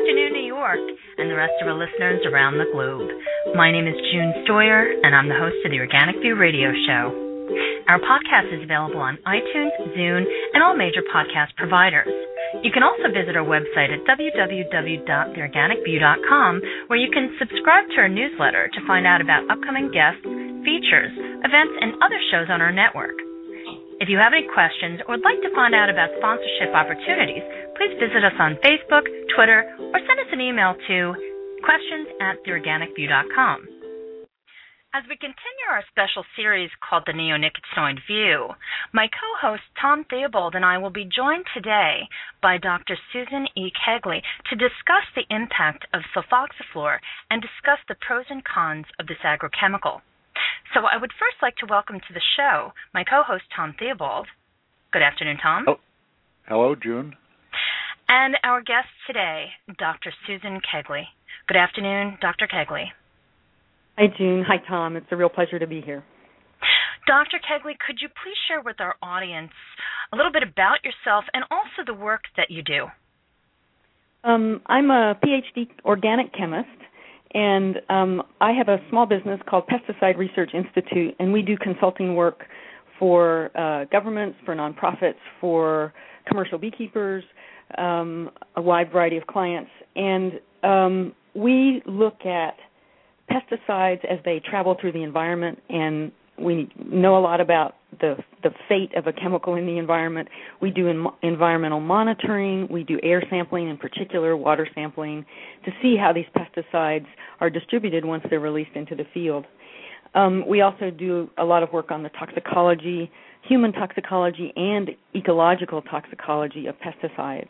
afternoon, New York, and the rest of our listeners around the globe. My name is June Stoyer, and I'm the host of the Organic View radio show. Our podcast is available on iTunes, Zune, and all major podcast providers. You can also visit our website at www.theorganicview.com, where you can subscribe to our newsletter to find out about upcoming guests, features, events, and other shows on our network. If you have any questions or would like to find out about sponsorship opportunities, please visit us on Facebook, Twitter, or send us an email to questions@theorganicview.com. As we continue our special series called The Neonicotinoid View, my co-host Tom Theobald and I will be joined today by Dr. Susan E. Kegley to discuss the impact of sulfoxaflor and discuss the pros and cons of this agrochemical. So I would first like to welcome to the show my co-host Tom Theobald. Good afternoon, Tom. Oh, hello, June. And our guest today, Dr. Susan Kegley. Good afternoon, Dr. Kegley. Hi, June. Hi, Tom. It's a real pleasure to be here. Dr. Kegley, could you please share with our audience a little bit about yourself and also the work that you do? I'm a PhD organic chemist, and I have a small business called Pesticide Research Institute, and we do consulting work for governments, for nonprofits, for commercial beekeepers, a wide variety of clients. And we look at pesticides as they travel through the environment, and we know a lot about the fate of a chemical in the environment. We do environmental monitoring. We do air sampling, in particular water sampling, to see how these pesticides are distributed once they're released into the field. We also do a lot of work on the toxicology, human toxicology, and ecological toxicology of pesticides.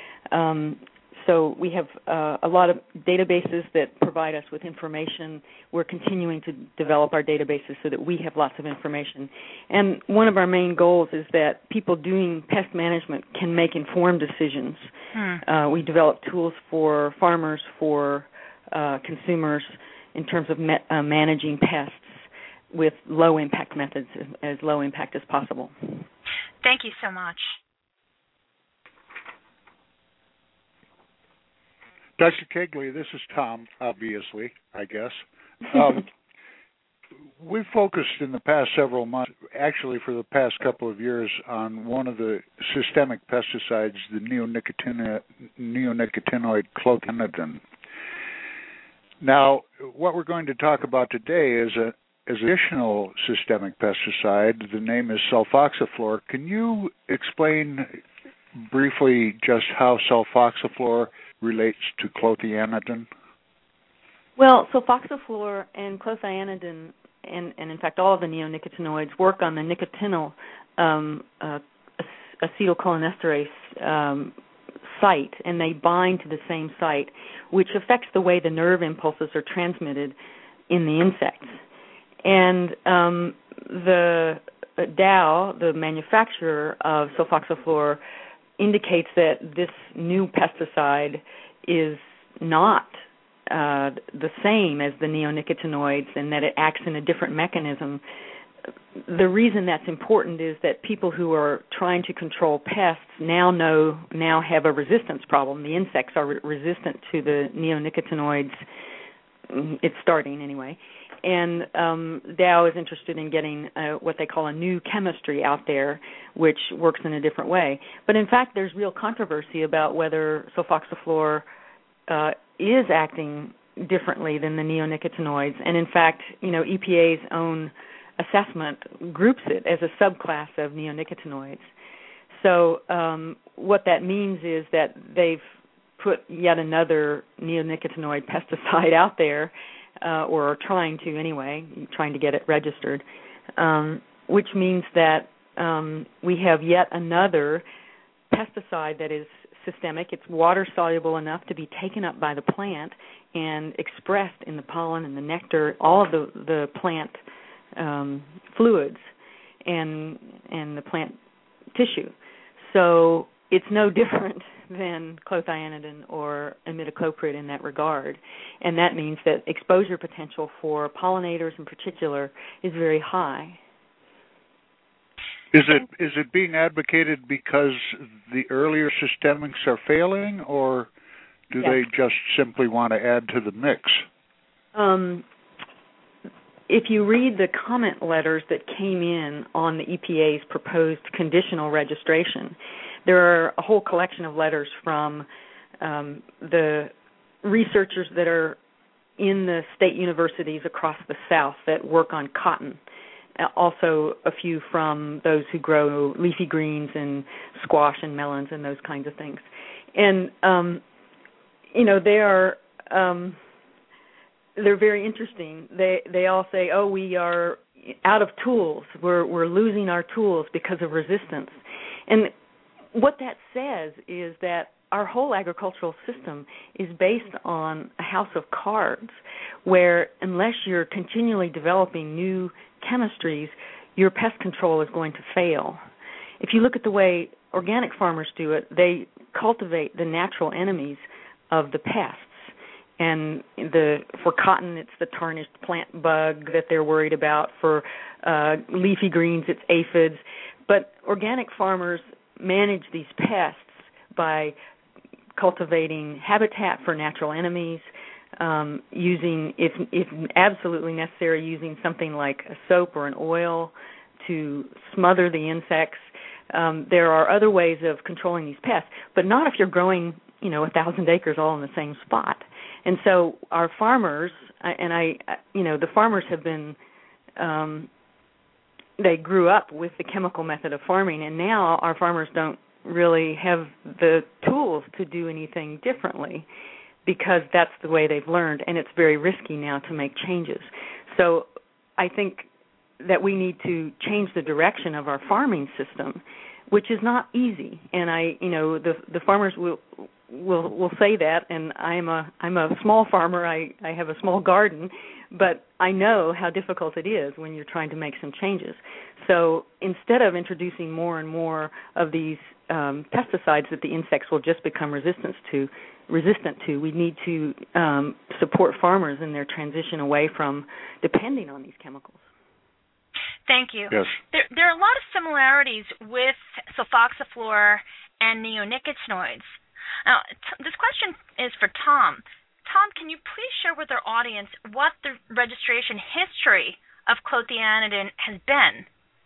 So we have a lot of databases that provide us with information. We're continuing to develop our databases so that we have lots of information. And one of our main goals is that people doing pest management can make informed decisions. We develop tools for farmers, for consumers, in terms of managing pests with low-impact methods, as low impact as possible. Thank you so much. Dr. Kegley, this is Tom, obviously, I guess. We've focused in the past several months, actually for the past couple of years, on one of the systemic pesticides, the neonicotinoid clothianidin. Now, what we're going to talk about today is an additional systemic pesticide. The name is sulfoxaflor. Can you explain briefly just how sulfoxaflor relates to clothianidin? Well, sulfoxaflor and clothianidin, and in fact all of the neonicotinoids, work on the nicotinyl acetylcholinesterase site, and they bind to the same site, which affects the way the nerve impulses are transmitted in the insects. And the Dow, the manufacturer of sulfoxaflor, indicates that this new pesticide is not the same as the neonicotinoids and that it acts in a different mechanism. The reason that's important is that people who are trying to control pests now have a resistance problem. The insects are resistant to the neonicotinoids. It's starting anyway. And Dow is interested in getting what they call a new chemistry out there, which works in a different way. But in fact, there's real controversy about whether sulfoxaflor is acting differently than the neonicotinoids. And in fact, EPA's own assessment groups it as a subclass of neonicotinoids. So what that means is that they've put yet another neonicotinoid pesticide out there, or are trying to anyway, trying to get it registered, which means that we have yet another pesticide that is systemic. It's water-soluble enough to be taken up by the plant and expressed in the pollen and the nectar, all of the plant fluids and the plant tissue. So it's no different than clothianidin or imidacloprid in that regard, and that means that exposure potential for pollinators in particular is very high. Is it being advocated because the earlier systemics are failing, or do they just simply want to add to the mix? If you read the comment letters that came in on the EPA's proposed conditional registration, there are a whole collection of letters from the researchers that are in the state universities across the South that work on cotton. Also a few from those who grow leafy greens and squash and melons and those kinds of things. And, they are... they're very interesting. They all say, "Oh, we are out of tools. We're losing our tools because of resistance." And what that says is that our whole agricultural system is based on a house of cards, where unless you're continually developing new chemistries, your pest control is going to fail. If you look at the way organic farmers do it, they cultivate the natural enemies of the pests. And for cotton, it's the tarnished plant bug that they're worried about. For leafy greens, it's aphids. But organic farmers manage these pests by cultivating habitat for natural enemies, using, if absolutely necessary, using something like a soap or an oil to smother the insects. There are other ways of controlling these pests, but not if you're growing, 1,000 acres all in the same spot. And so our farmers, the farmers have been, they grew up with the chemical method of farming, and now our farmers don't really have the tools to do anything differently because that's the way they've learned, and it's very risky now to make changes. So I think that we need to change the direction of our farming system, which is not easy. And the farmers will say that, and I'm a small farmer. I have a small garden, but I know how difficult it is when you're trying to make some changes. So instead of introducing more and more of these pesticides that the insects will just become resistant to, we need to support farmers in their transition away from depending on these chemicals. Thank you. Yes. There are a lot of similarities with sulfoxaflor and neonicotinoids. Now, this question is for Tom. Tom, can you please share with our audience what the registration history of clothianidin has been?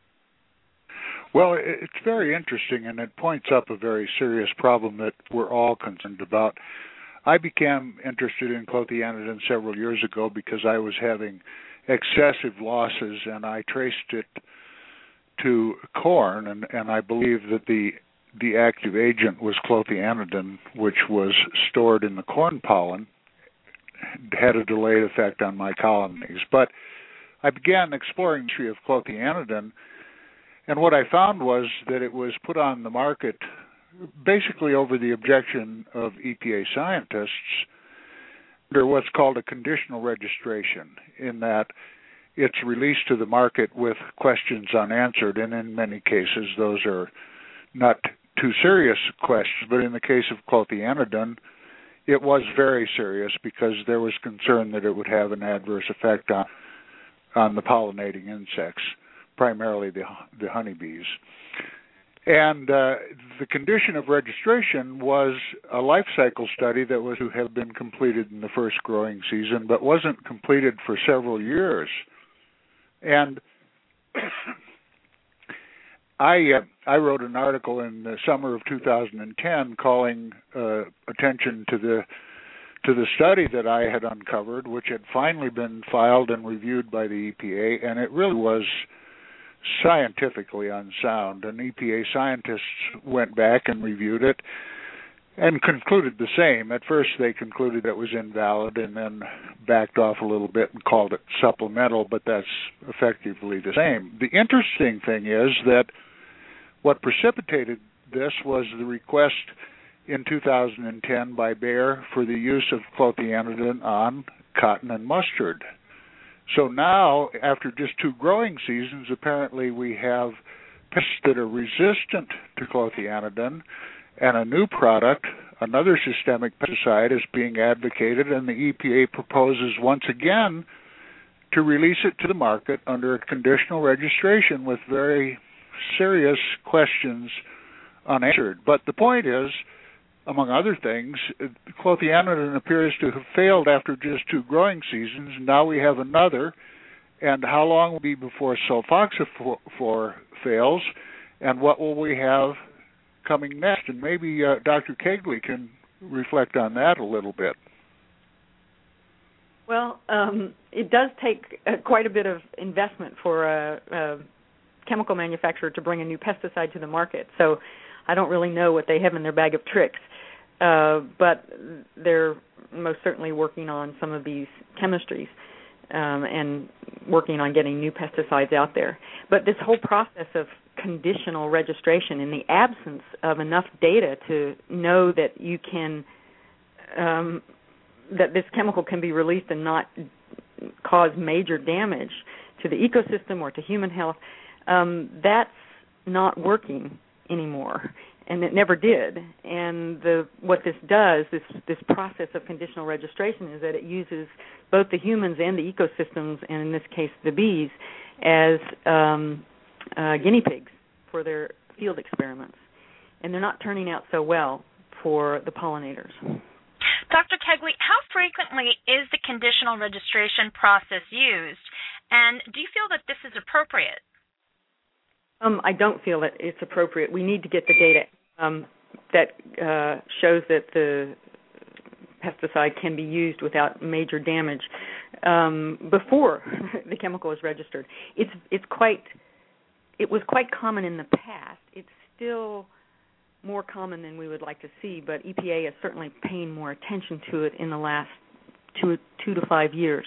Well, it's very interesting, and it points up a very serious problem that we're all concerned about. I became interested in clothianidin several years ago because I was having excessive losses, and I traced it to corn, and I believe that the active agent was clothianidin, which was stored in the corn pollen, had a delayed effect on my colonies. But I began exploring the history of clothianidin, and what I found was that it was put on the market basically over the objection of EPA scientists under what's called a conditional registration, in that it's released to the market with questions unanswered, and in many cases those are not too serious questions, but in the case of clothianidin, it was very serious because there was concern that it would have an adverse effect on the pollinating insects, primarily the honeybees. And the condition of registration was a life cycle study that was to have been completed in the first growing season, but wasn't completed for several years. And I wrote an article in the summer of 2010 calling attention to the study that I had uncovered, which had finally been filed and reviewed by the EPA, and it really was scientifically unsound. And EPA scientists went back and reviewed it and concluded the same. At first they concluded it was invalid and then backed off a little bit and called it supplemental, but that's effectively the same. The interesting thing is that what precipitated this was the request in 2010 by Bayer for the use of clothianidin on cotton and mustard. So now, after just 2 growing seasons, apparently we have pests that are resistant to clothianidin, and a new product, another systemic pesticide, is being advocated, and the EPA proposes once again to release it to the market under a conditional registration with very serious questions unanswered. But the point is among other things, clothianidin appears to have failed after just 2 growing seasons. Now we have another. And how long will it be before sulfoxaflor fails? And what will we have coming next? And maybe Dr. Kegley can reflect on that a little bit. Well, it does take quite a bit of investment for a chemical manufacturer to bring a new pesticide to the market. So I don't really know what they have in their bag of tricks. But they're most certainly working on some of these chemistries and working on getting new pesticides out there. But this whole process of conditional registration, in the absence of enough data to know that you can that this chemical can be released and not cause major damage to the ecosystem or to human health, that's not working anymore, and it never did. And what this does, this process of conditional registration, is that it uses both the humans and the ecosystems, and in this case the bees, as guinea pigs for their field experiments. And they're not turning out so well for the pollinators. Dr. Kegley, how frequently is the conditional registration process used, and do you feel that this is appropriate? I don't feel that it's appropriate. We need to get the data that shows that the pesticide can be used without major damage before the chemical is registered. It was quite common in the past. It's still more common than we would like to see, but EPA is certainly paying more attention to it in the last 2 to 5 years.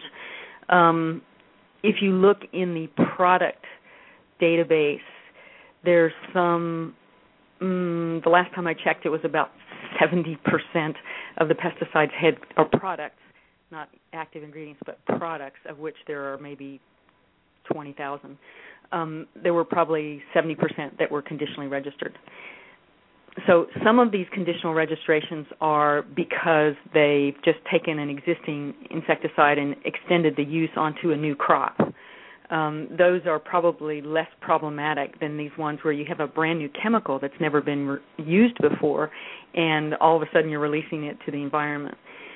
If you look in the product database, there's some, the last time I checked, it was about 70% of the pesticides are products, not active ingredients, but products, of which there are maybe 20,000. There were probably 70% that were conditionally registered. So some of these conditional registrations are because they've just taken an existing insecticide and extended the use onto a new crop. Those are probably less problematic than these ones where you have a brand new chemical that's never been used before, and all of a sudden you're releasing it to the environment.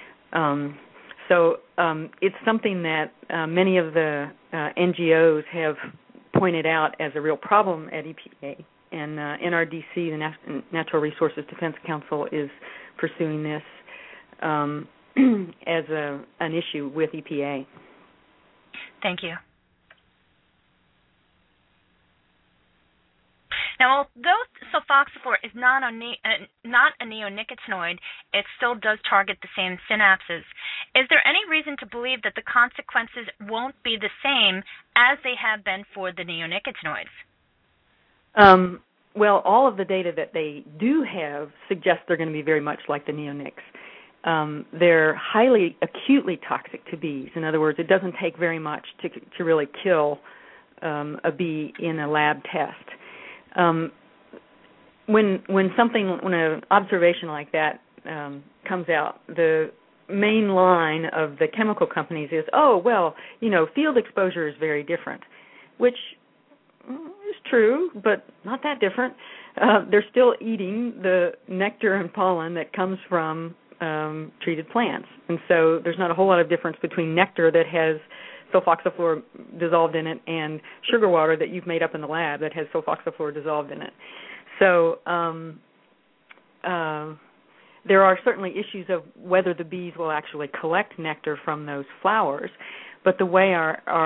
So it's something that many of the NGOs have pointed out as a real problem at EPA. And NRDC, the Natural Resources Defense Council, is pursuing this as an issue with EPA. Thank you. Now, although sulfoxaflor is not a neonicotinoid, it still does target the same synapses. Is there any reason to believe that the consequences won't be the same as they have been for the neonicotinoids? Well, all of the data that they do have suggests they're going to be very much like the neonics. They're highly acutely toxic to bees. In other words, it doesn't take very much to really kill a bee in a lab test. When an observation like that comes out, the main line of the chemical companies is, field exposure is very different, which is true, but not that different. They're still eating the nectar and pollen that comes from treated plants. And so there's not a whole lot of difference between nectar that has sulfoxaflor dissolved in it and sugar water that you've made up in the lab that has sulfoxaflor dissolved in it. So there are certainly issues of whether the bees will actually collect nectar from those flowers, but the way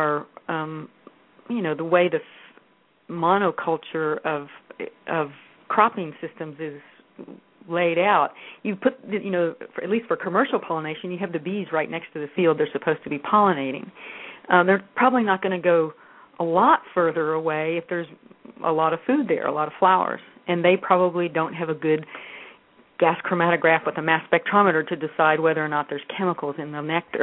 the way the monoculture of cropping systems is laid out, you put, at least for commercial pollination, you have the bees right next to the field they're supposed to be pollinating. They're probably not going to go a lot further away if there's a lot of food there, a lot of flowers, and they probably don't have a good gas chromatograph with a mass spectrometer to decide whether or not there's chemicals in the nectar.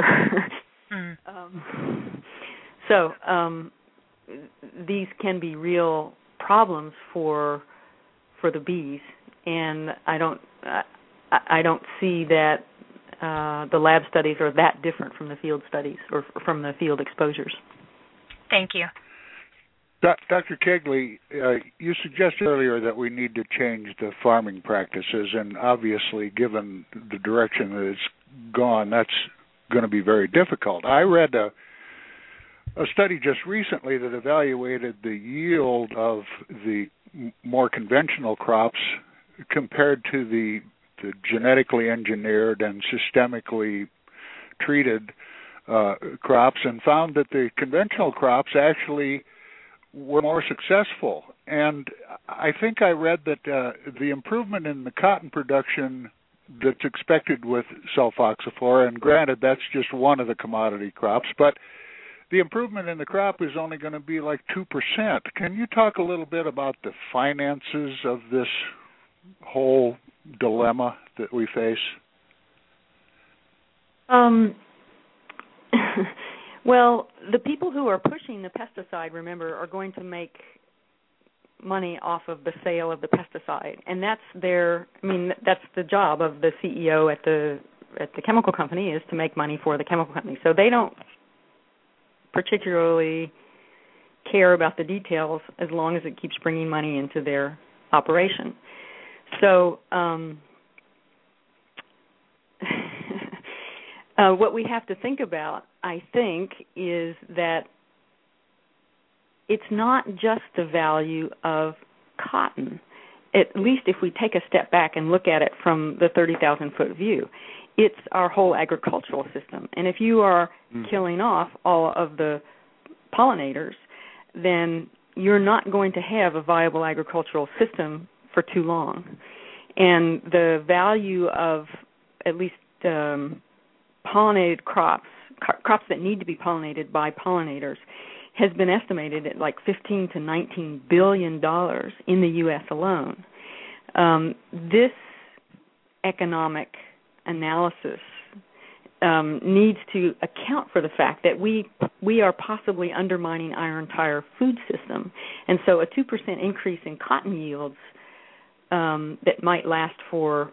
These can be real problems for the bees, and I don't see that the lab studies are that different from the field studies or from the field exposures. Thank you. Dr. Kegley, you suggested earlier that we need to change the farming practices, and obviously, given the direction that it's gone, that's going to be very difficult. I read a study just recently that evaluated the yield of the more conventional crops compared to the genetically engineered and systemically treated crops, and found that the conventional crops actually were more successful. And I think I read that the improvement in the cotton production that's expected with sulfoxaflora, and granted that's just one of the commodity crops, but the improvement in the crop is only going to be like 2%. Can you talk a little bit about the finances of this whole dilemma that we face? Well, the people who are pushing the pesticide, remember, are going to make money off of the sale of the pesticide, and that's the job of the CEO at the chemical company, is to make money for the chemical company. So they don't particularly care about the details as long as it keeps bringing money into their operation. So what we have to think about, I think, is that it's not just the value of cotton, at least if we take a step back and look at it from the 30,000-foot view. It's our whole agricultural system. And if you are killing off all of the pollinators, then you're not going to have a viable agricultural system for too long. And the value of at least pollinated crops that need to be pollinated by pollinators, has been estimated at like $15 to $19 billion in the U.S. alone. This economic analysis needs to account for the fact that we are possibly undermining our entire food system. And so a 2% increase in cotton yields that might last for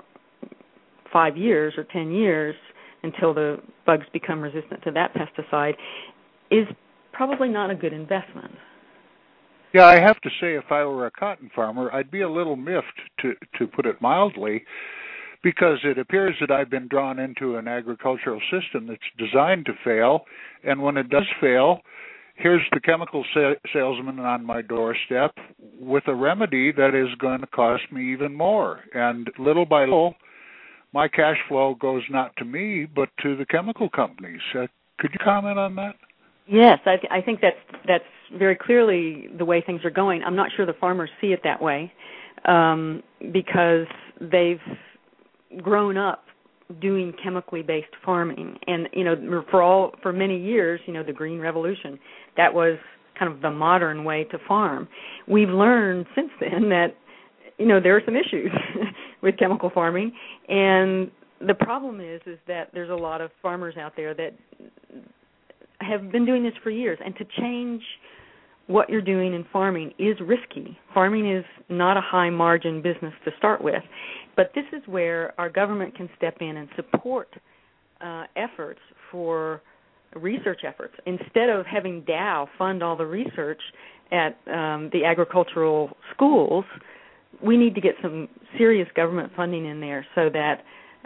5 years or 10 years until the bugs become resistant to that pesticide is probably not a good investment. Yeah, I have to say, if I were a cotton farmer, I'd be a little miffed, to put it mildly, because it appears that I've been drawn into an agricultural system that's designed to fail, and when it does fail, here's the chemical salesman on my doorstep with a remedy that is going to cost me even more. And little by little, my cash flow goes not to me, but to the chemical companies. Could you comment on that? Yes, I think that's very clearly the way things are going. I'm not sure the farmers see it that way because they've grown up doing chemically based farming, and for many years, the Green Revolution, that was kind of the modern way to farm. We've learned since then that there are some issues with chemical farming, and the problem is that there's a lot of farmers out there that have been doing this for years, and to change what you're doing in farming is risky. Farming is not a high margin business to start with, but this is where our government can step in and support efforts for research efforts. Instead of having Dow fund all the research at the agricultural schools, we need to get some serious government funding in there so that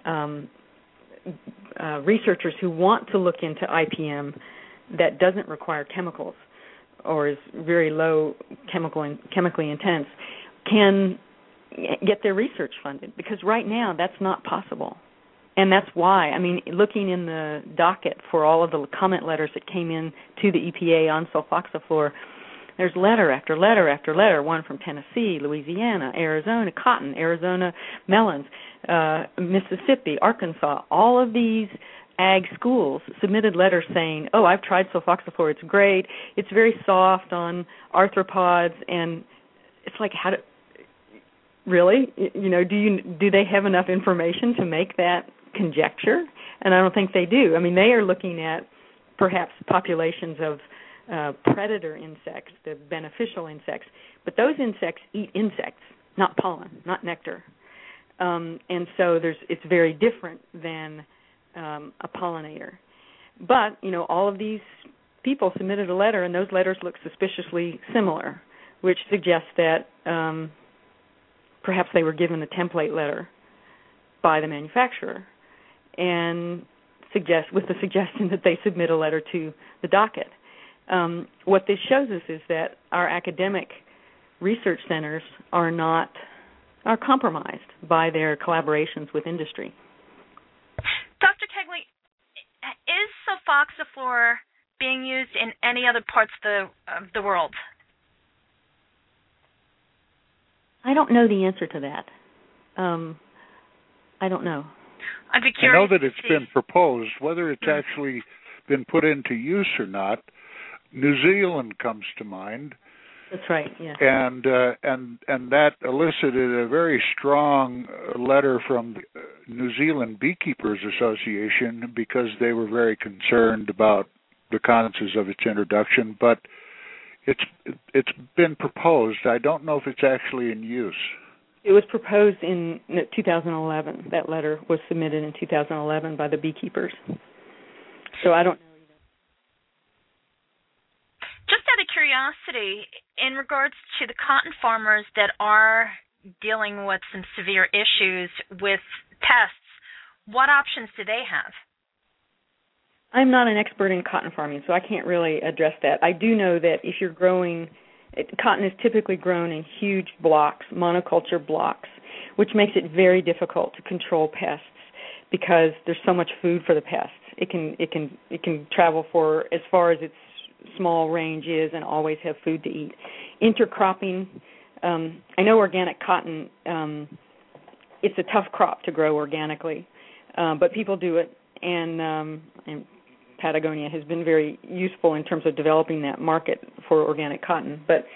researchers who want to look into IPM that doesn't require chemicals or is very low chemically intense can get their research funded, because right now that's not possible. And that's why, looking in the docket for all of the comment letters that came in to the EPA on sulfoxaflor, there's letter after letter after letter, one from Tennessee, Louisiana, Arizona, cotton, Arizona, melons, Mississippi, Arkansas. All of these ag schools submitted letters saying, I've tried sulfoxaflor, it's great, it's very soft on arthropods, and it's like, really? Do they have enough information to make that conjecture? And I don't think they do. They are looking at perhaps populations of predator insects, the beneficial insects, but those insects eat insects, not pollen, not nectar. And so it's very different than a pollinator. But, all of these people submitted a letter, and those letters looked suspiciously similar, which suggests that perhaps they were given a template letter by the manufacturer, and with the suggestion that they submit a letter to the docket. What this shows us is that our academic research centers are compromised by their collaborations with industry. Dr. Kegley, is sulfoxaflor being used in any other parts of the world? I don't know the answer to that. I don't know. I'd be curious. I know that it's been proposed. Whether it's actually been put into use or not, New Zealand comes to mind. That's right. Yeah. And that elicited a very strong letter from the New Zealand Beekeepers Association because they were very concerned about the consequences of its introduction. But it's been proposed. I don't know if it's actually in use. It was proposed in 2011. That letter was submitted in 2011 by the beekeepers. So I don't know. Just out of curiosity, in regards to the cotton farmers that are dealing with some severe issues with pests, what options do they have? I'm not an expert in cotton farming, so I can't really address that. I do know that if you're growing, cotton is typically grown in huge blocks, monoculture blocks, which makes it very difficult to control pests because there's so much food for the pests. It can travel for as far as its small range is and always have food to eat. Intercropping, I know organic cotton, it's a tough crop to grow organically, but people do it, and Patagonia has been very useful in terms of developing that market for organic cotton. But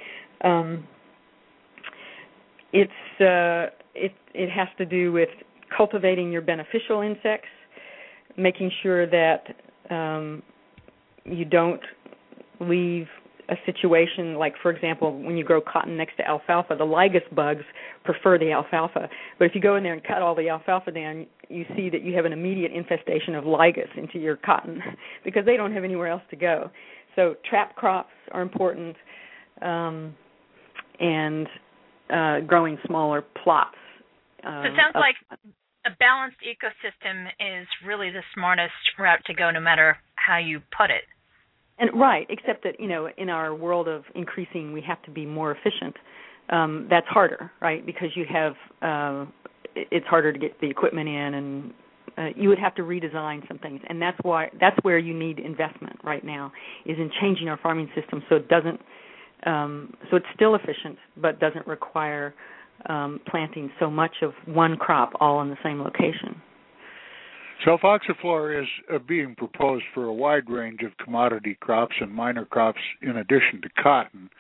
it has to do with cultivating your beneficial insects, making sure that you don't leave a situation like, for example, when you grow cotton next to alfalfa, the lygus bugs prefer the alfalfa. But if you go in there and cut all the alfalfa down, you see that you have an immediate infestation of lygus into your cotton because they don't have anywhere else to go. So trap crops are important, and growing smaller plots. So it sounds like a balanced ecosystem is really the smartest route to go, no matter how you put it. And right, except that, in our world of increasing, we have to be more efficient. That's harder, right? Because you have, it's harder to get the equipment in, and you would have to redesign some things. And that's where you need investment right now, is in changing our farming system so it doesn't, so it's still efficient, but doesn't require planting so much of one crop all in the same location. Sulfoxaflor is being proposed for a wide range of commodity crops and minor crops in addition to cotton.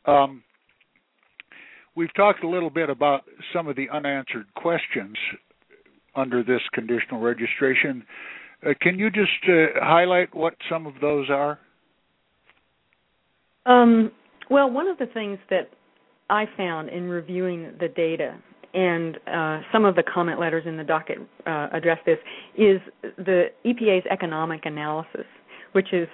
We've talked a little bit about some of the unanswered questions under this conditional registration. Can you just highlight what some of those are? Well, one of the things that I found in reviewing the data, and some of the comment letters in the docket address this, is the EPA's economic analysis, which is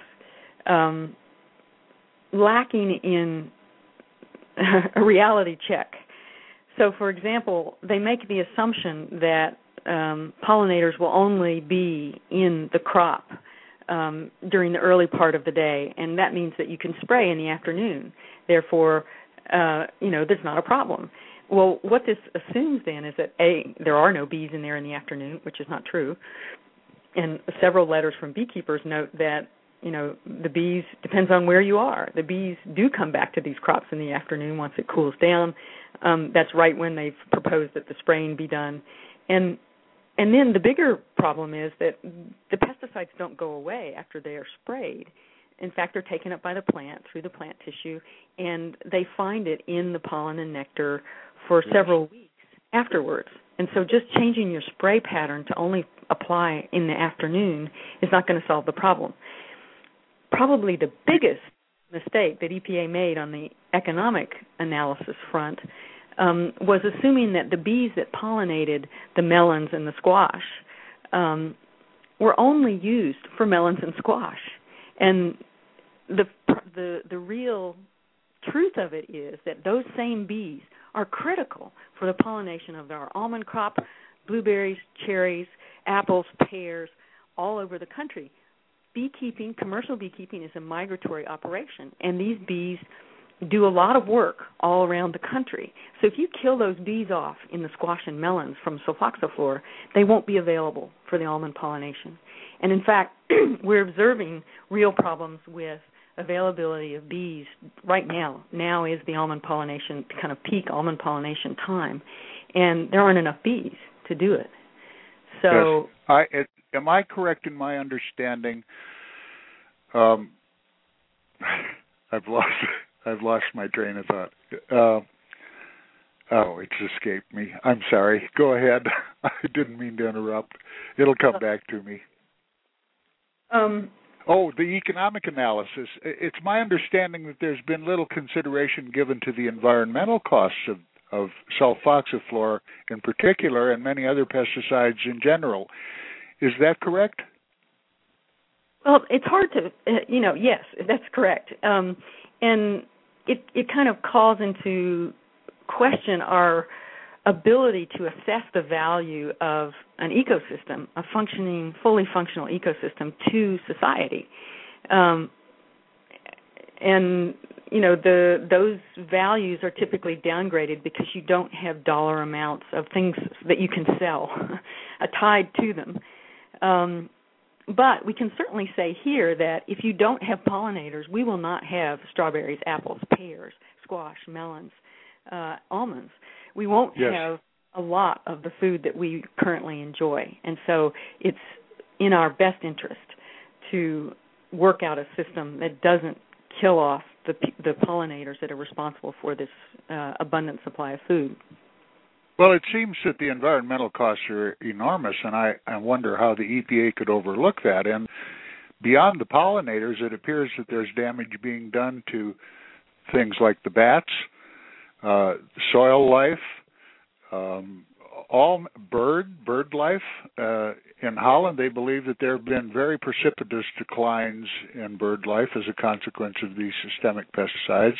lacking in a reality check. So, for example, they make the assumption that pollinators will only be in the crop during the early part of the day, and that means that you can spray in the afternoon. Therefore, there's not a problem. Well, what this assumes then is that, A, there are no bees in there in the afternoon, which is not true. And several letters from beekeepers note that, the bees, depends on where you are. The bees do come back to these crops in the afternoon once it cools down. That's right when they've proposed that the spraying be done. And then the bigger problem is that the pesticides don't go away after they are sprayed. In fact, they're taken up by the plant through the plant tissue, and they find it in the pollen and nectar for several weeks afterwards. And so just changing your spray pattern to only apply in the afternoon is not going to solve the problem. Probably the biggest mistake that EPA made on the economic analysis front was assuming that the bees that pollinated the melons and the squash were only used for melons and squash. And the real truth of it is that those same bees are critical for the pollination of our almond crop, blueberries, cherries, apples, pears, all over the country. Beekeeping, commercial beekeeping, is a migratory operation, and these bees do a lot of work all around the country. So if you kill those bees off in the squash and melons from sulfoxaflor, they won't be available for the almond pollination. And in fact, we're observing real problems with availability of bees right now. Now is the almond pollination, kind of peak almond pollination time, and there aren't enough bees to do it. So, yes. Am I correct in my understanding? I've lost my train of thought. It's escaped me. I'm sorry. Go ahead. I didn't mean to interrupt. It'll come back to me. The economic analysis. It's my understanding that there's been little consideration given to the environmental costs of sulfoxaflor in particular and many other pesticides in general. Is that correct? Well, it's hard to, yes, that's correct. And it kind of calls into question our ability to assess the value of an ecosystem, a fully functional ecosystem to society. Those values are typically downgraded because you don't have dollar amounts of things that you can sell tied to them. But we can certainly say here that if you don't have pollinators, we will not have strawberries, apples, pears, squash, melons, almonds. We won't have a lot of the food that we currently enjoy. And so it's in our best interest to work out a system that doesn't kill off the pollinators that are responsible for this abundant supply of food. Well, it seems that the environmental costs are enormous, and I wonder how the EPA could overlook that. And beyond the pollinators, it appears that there's damage being done to things like the bats, soil life, all bird life. In Holland, they believe that there have been very precipitous declines in bird life as a consequence of these systemic pesticides.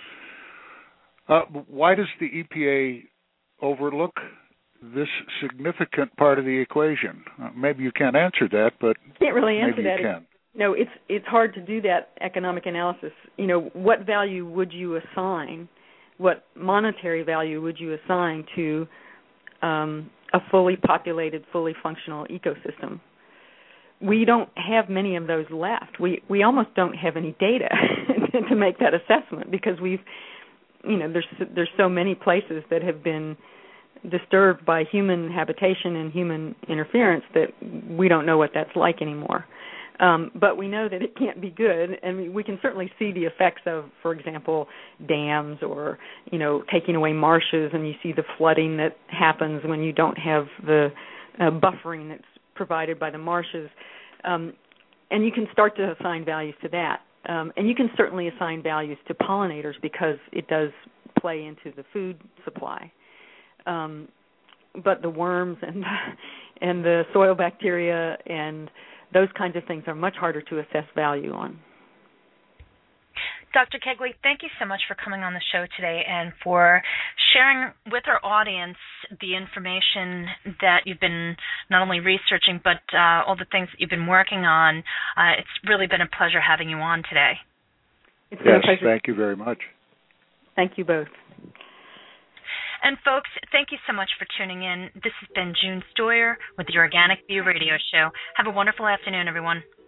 Why does the EPA overlook this significant part of the equation? Maybe you can't answer that, but can't really answer maybe that. You can. No, it's hard to do that economic analysis. What value would you assign? What monetary value would you assign to a fully populated, fully functional ecosystem? We don't have many of those left. We almost don't have any data to make that assessment because there's so many places that have been disturbed by human habitation and human interference that we don't know what that's like anymore. But we know that it can't be good, and we can certainly see the effects of, for example, dams or, taking away marshes, and you see the flooding that happens when you don't have the buffering that's provided by the marshes. And you can start to assign values to that. And you can certainly assign values to pollinators because it does play into the food supply. But the worms and the soil bacteria and those kinds of things are much harder to assess value on. Dr. Kegley, thank you so much for coming on the show today and for sharing with our audience the information that you've been not only researching, but all the things that you've been working on. It's really been a pleasure having you on today. It's been a pleasure. Thank you very much. Thank you both. And folks, thank you so much for tuning in. This has been June Stoyer with the Organic View Radio Show. Have a wonderful afternoon, everyone.